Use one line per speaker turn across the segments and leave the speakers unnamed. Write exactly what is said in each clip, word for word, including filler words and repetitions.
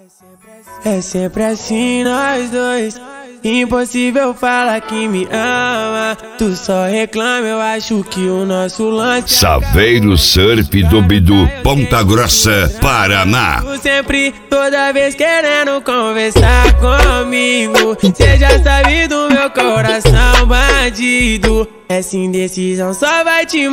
É sempre assim nós dois. Impossível falar que me ama. Tu só reclama, eu acho que o nosso lance.
Saveiro Surf do Bidu, Ponta Grossa, Paraná.
Tu sempre, toda vez querendo conversar comigo. Cê já sabe do meu coração bandido. Essa indecisão só vai te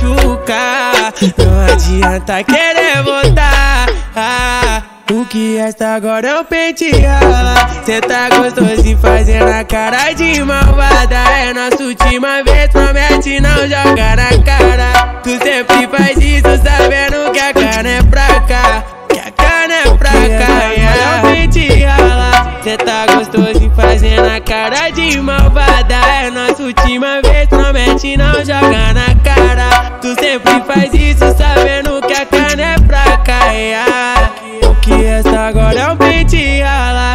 machucar. Não adianta querer voltar. Ah, o que resta agora é o pente rala. Cê tá gostoso e fazendo a cara de malvada. É nossa última vez, promete não jogar na cara. Tu sempre faz isso sabendo que a cana é pra cá. Que a cana é pra cá, yeah. É o pente rala. Cê tá gostoso e fazendo a cara de malvada. É nossa última vez, promete não jogar na cara. Tu sempre faz isso sabendo que a cana é pra cá, yeah. O que resta agora é o pente rala.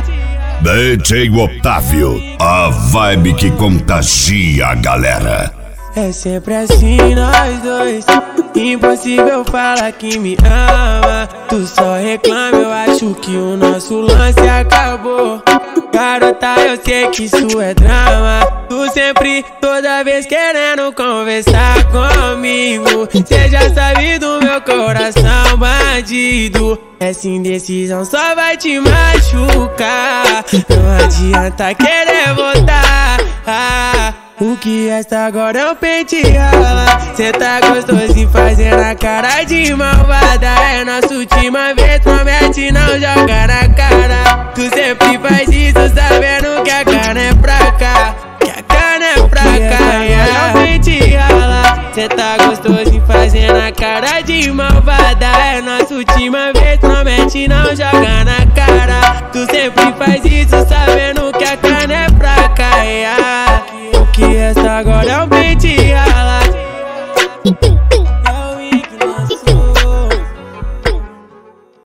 D J Otávio, a vibe que contagia a galera.
É sempre assim nós dois. Impossível falar que me ama. Tu só reclama, eu acho que o nosso lance acabou. Garota, eu sei que isso é drama. Tu sempre, toda vez querendo conversar comigo. Cê já sabe do meu coração bandido. Essa indecisão só vai te machucar. Não adianta querer voltar. Ah, o que resta agora é o pente rala. Cê tá gostoso e fazendo a cara de malvada. É nossa última vez, promete não jogar na cara. Tu sempre faz isso sabendo que a cana é pra cá. Que a cana é pra cá, yeah. É o pente rala. Cê tá gostoso e fazendo a cara de malvada. É nossa última vez, promete não jogar na cara. Tu sempre faz isso sabendo que a cana é pra cá, yeah. O que resta agora é o pente rala.